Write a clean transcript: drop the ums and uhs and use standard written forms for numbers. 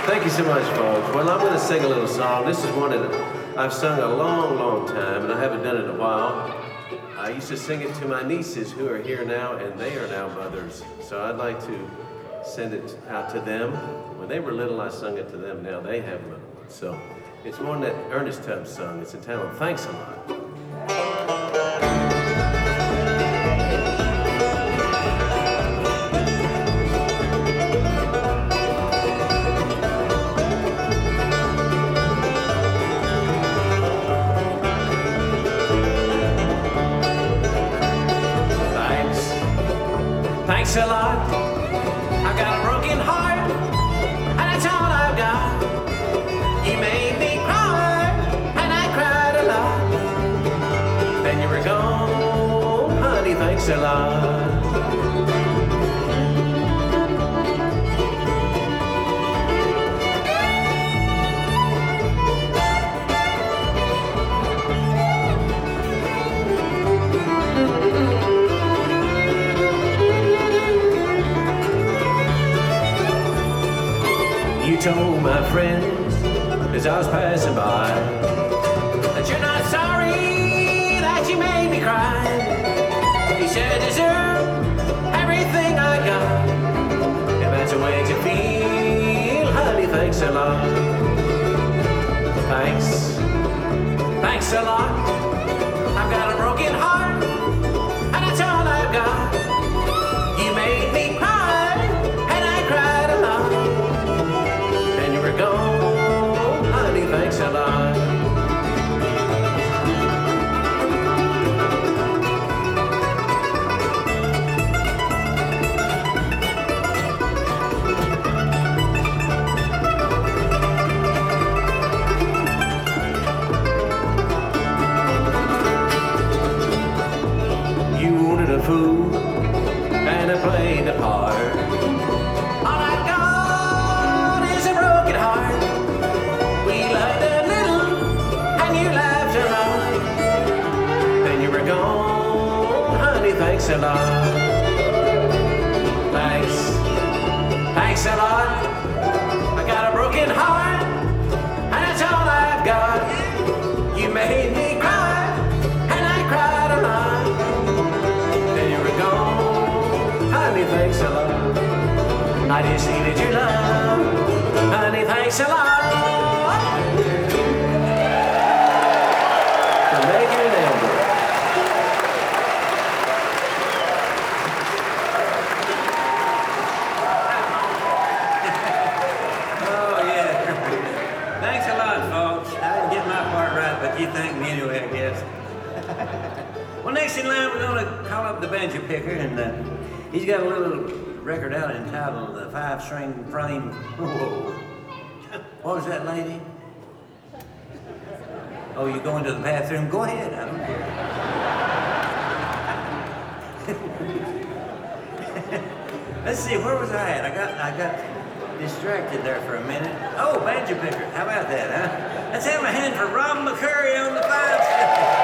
Thank you so much, folks. Well, I'm going to sing a little song. This is one that I've sung a long, long time, and I haven't done it in a while. I used to sing it to my nieces who are here now, and they are now mothers. So I'd like to send it out to them. When they were little, I sung it to them. Now they have little ones. So it's one that Ernest Tubbs sung. It's entitled Thanks a Lot. Thanks a lot. I've got a broken heart, and that's all I've got. You made me cry, and I cried a lot. Then you were gone, honey, thanks a lot. You told my friends as I was passing by that you're not sorry that you made me cry. You said I deserve everything I got. If that's the way you feel, honey, thanks a lot. Thanks a lot. I've got a broken heart, and that's all I've got. You made me cry, and I cried a lot. Gone, honey, thanks a lot. You wanted a fool, and I played the part. All I got is a broken heart. We loved a little, and you laughed a lot. Then you were gone, honey, thanks a lot. Thanks a lot. I got a broken heart, and that's all I've got. You made me cry, and I cried a lot. Then you were gone, honey, thanks a lot. I just needed your love, honey, thanks a lot. You thank me anyway, I guess. Well, next in line, we're going to call up the banjo picker, and he's got a little record out entitled The 5-String Frame. Whoa. What was that, lady? Oh, you going to the bathroom? Go ahead, I don't care. Let's see, where was I at? I got distracted there for a minute. Oh, banjo picker. How about that, huh? Let's have a hand for Rob McCurry on the 5-string.